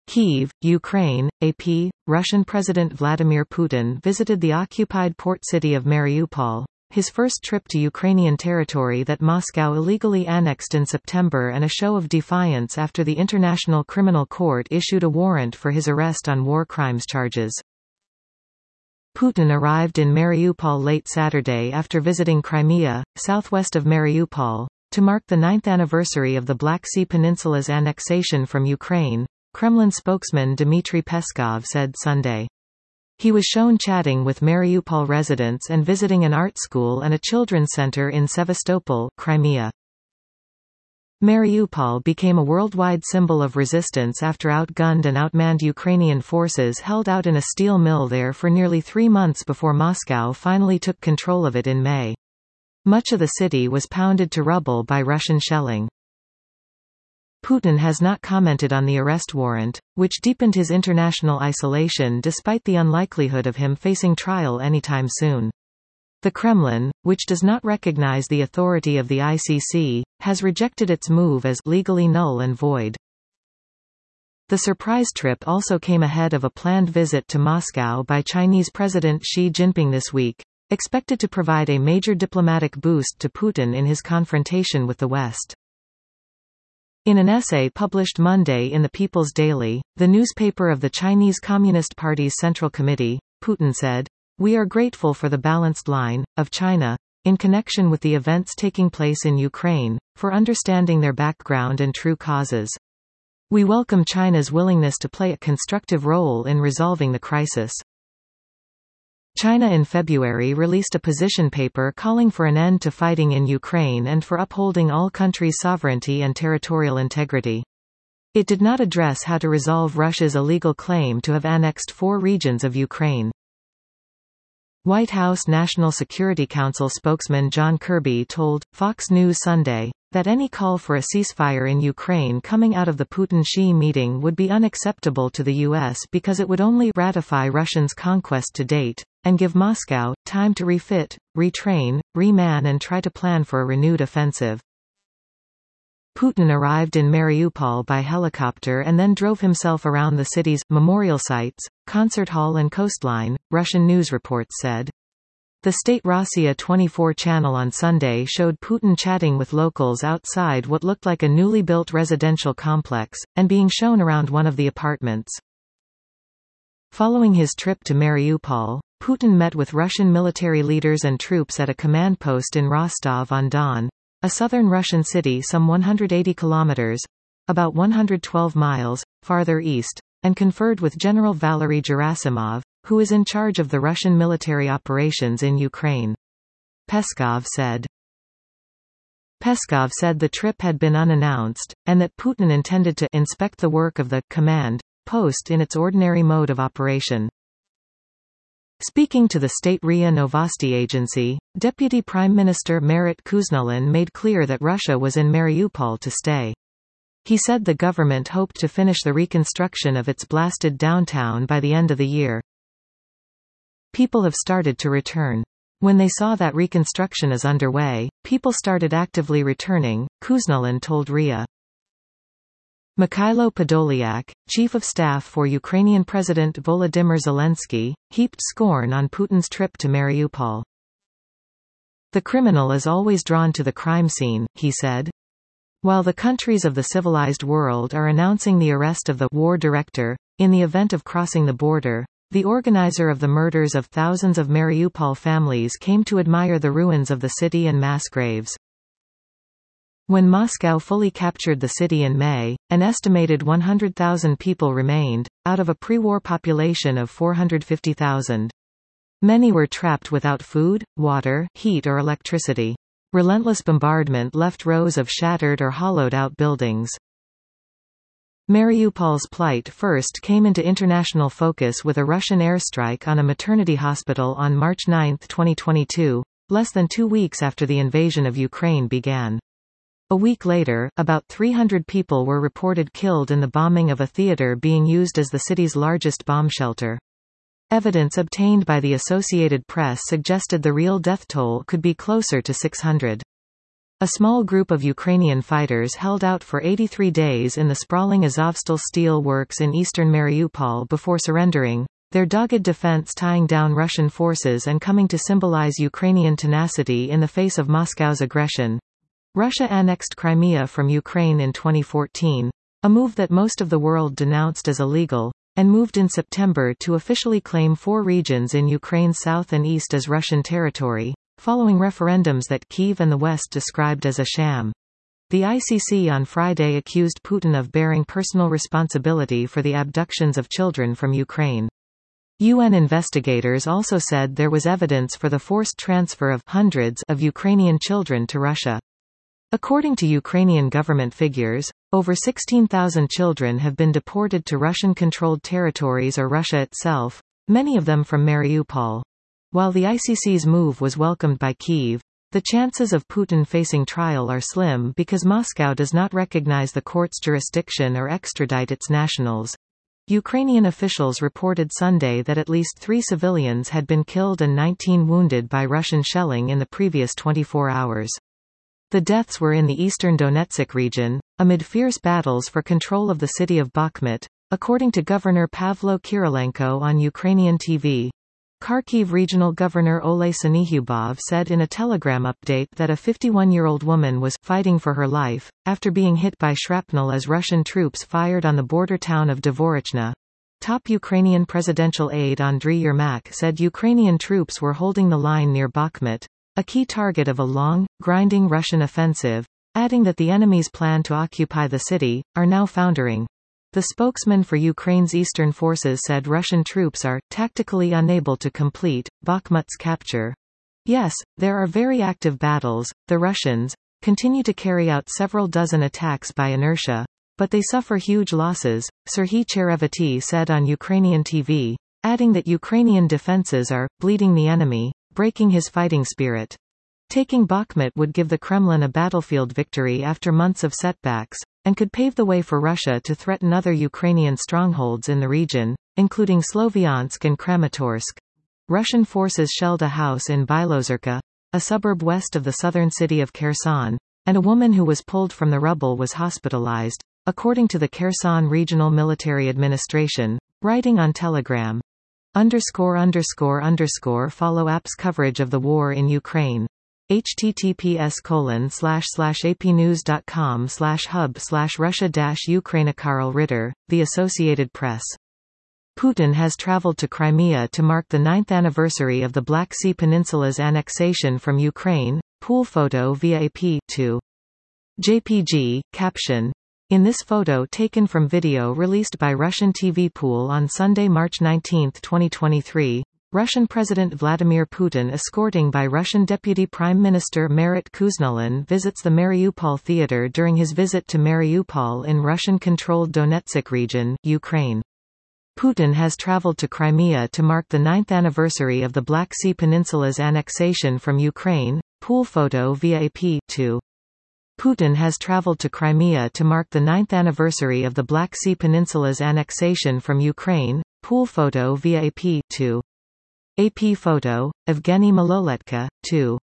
Kyiv, Ukraine, AP, Russian President Vladimir Putin visited the occupied port city of Mariupol, his first trip to Ukrainian territory that Moscow illegally annexed in September, and a show of defiance after the International Criminal Court issued a warrant for his arrest on war crimes charges. Putin arrived in Mariupol late Saturday after visiting Crimea, southwest of Mariupol, to mark the 9th anniversary of the Black Sea Peninsula's annexation from Ukraine, Kremlin spokesman Dmitry Peskov said Sunday. He was shown chatting with Mariupol residents and visiting an art school and a children's center in Sevastopol, Crimea. Mariupol became a worldwide symbol of resistance after outgunned and outmanned Ukrainian forces held out in a steel mill there for nearly 3 months before Moscow finally took control of it in May. Much of the city was pounded to rubble by Russian shelling. Putin has not commented on the arrest warrant, which deepened his international isolation despite the unlikelihood of him facing trial anytime soon. The Kremlin, which does not recognize the authority of the ICC, has rejected its move as legally null and void. The surprise trip also came ahead of a planned visit to Moscow by Chinese President Xi Jinping this week, expected to provide a major diplomatic boost to Putin in his confrontation with the West. In an essay published Monday in the People's Daily, the newspaper of the Chinese Communist Party's Central Committee, Putin said, "We are grateful for the balanced line of China, in connection with the events taking place in Ukraine, for understanding their background and true causes. We welcome China's willingness to play a constructive role in resolving the crisis." China in February released a position paper calling for an end to fighting in Ukraine and for upholding all countries' sovereignty and territorial integrity. It did not address how to resolve Russia's illegal claim to have annexed 4 regions of Ukraine. White House National Security Council spokesman John Kirby told Fox News Sunday that any call for a ceasefire in Ukraine coming out of the Putin-Xi meeting would be unacceptable to the U.S. because it would only ratify Russia's conquest to date, and give Moscow time to refit, retrain, reman and try to plan for a renewed offensive. Putin arrived in Mariupol by helicopter and then drove himself around the city's memorial sites, concert hall and coastline, Russian news reports said. The state Rossiya 24 channel on Sunday showed Putin chatting with locals outside what looked like a newly built residential complex, and being shown around one of the apartments. Following his trip to Mariupol, Putin met with Russian military leaders and troops at a command post in Rostov-on-Don, a southern Russian city some 180 kilometers, about 112 miles, farther east, and conferred with General Valery Gerasimov, who is in charge of the Russian military operations in Ukraine. Peskov said the trip had been unannounced, and that Putin intended to inspect the work of the command post in its ordinary mode of operation. Speaking to the state RIA Novosti agency, Deputy Prime Minister Marit Kuznelin made clear that Russia was in Mariupol to stay. He said the government hoped to finish the reconstruction of its blasted downtown by the end of the year. People have started to return. When they saw that reconstruction is underway, people started actively returning, Kuznelin told RIA. Mikhailo Podolyak, chief of staff for Ukrainian President Volodymyr Zelensky, heaped scorn on Putin's trip to Mariupol. "The criminal is always drawn to the crime scene," he said. While the countries of the civilized world are announcing the arrest of the war director, in the event of crossing the border, the organizer of the murders of thousands of Mariupol families came to admire the ruins of the city and mass graves. When Moscow fully captured the city in May, an estimated 100,000 people remained, out of a pre-war population of 450,000. Many were trapped without food, water, heat or electricity. Relentless bombardment left rows of shattered or hollowed-out buildings. Mariupol's plight first came into international focus with a Russian airstrike on a maternity hospital on March 9, 2022, less than 2 weeks after the invasion of Ukraine began. A week later, about 300 people were reported killed in the bombing of a theater being used as the city's largest bomb shelter. Evidence obtained by the Associated Press suggested the real death toll could be closer to 600. A small group of Ukrainian fighters held out for 83 days in the sprawling Azovstal steel works in eastern Mariupol before surrendering, their dogged defense tying down Russian forces and coming to symbolize Ukrainian tenacity in the face of Moscow's aggression. Russia annexed Crimea from Ukraine in 2014, a move that most of the world denounced as illegal, and moved in September to officially claim 4 regions in Ukraine's south and east as Russian territory, following referendums that Kyiv and the West described as a sham. The ICC on Friday accused Putin of bearing personal responsibility for the abductions of children from Ukraine. UN investigators also said there was evidence for the forced transfer of hundreds of Ukrainian children to Russia. According to Ukrainian government figures, over 16,000 children have been deported to Russian-controlled territories or Russia itself, many of them from Mariupol. While the ICC's move was welcomed by Kyiv, the chances of Putin facing trial are slim because Moscow does not recognize the court's jurisdiction or extradite its nationals. Ukrainian officials reported Sunday that at least 3 civilians had been killed and 19 wounded by Russian shelling in the previous 24 hours. The deaths were in the eastern Donetsk region, amid fierce battles for control of the city of Bakhmut, according to Governor Pavlo Kirilenko on Ukrainian TV. Kharkiv Regional Governor Oleh Syniehubov said in a telegram update that a 51-year-old woman was fighting for her life, after being hit by shrapnel as Russian troops fired on the border town of Dvorichna. Top Ukrainian presidential aide Andriy Yermak said Ukrainian troops were holding the line near Bakhmut, a key target of a long, grinding Russian offensive, adding that the enemy's plan to occupy the city are now foundering. The spokesman for Ukraine's eastern forces said Russian troops are tactically unable to complete Bakhmut's capture. Yes, there are very active battles. The Russians continue to carry out several dozen attacks by inertia, but they suffer huge losses, Serhiy Cherevity said on Ukrainian TV, adding that Ukrainian defenses are bleeding the enemy, breaking his fighting spirit. Taking Bakhmut would give the Kremlin a battlefield victory after months of setbacks, and could pave the way for Russia to threaten other Ukrainian strongholds in the region, including Sloviansk and Kramatorsk. Russian forces shelled a house in Bilozerka, a suburb west of the southern city of Kherson, and a woman who was pulled from the rubble was hospitalized, according to the Kherson Regional Military Administration, writing on Telegram. ____follow app's coverage of the war in Ukraine. https://apnews.com/hub/Russia-Ukraine. Karl Ritter, The Associated Press. Putin has traveled to Crimea to mark the 9th anniversary of the Black Sea Peninsula's annexation from Ukraine. Pool photo via AP2. JPG, caption. In this photo taken from video released by Russian TV Pool on Sunday, March 19, 2023, Russian President Vladimir Putin, escorting by Russian Deputy Prime Minister Marat Kuznelin, visits the Mariupol theater during his visit to Mariupol in Russian-controlled Donetsk region, Ukraine. Putin has traveled to Crimea to mark the 9th anniversary of the Black Sea Peninsula's annexation from Ukraine. Pool photo via AP2. Putin has traveled to Crimea to mark the 9th anniversary of the Black Sea Peninsula's annexation from Ukraine. Pool photo via AP2. AP photo, Evgeny Maloletka, 2.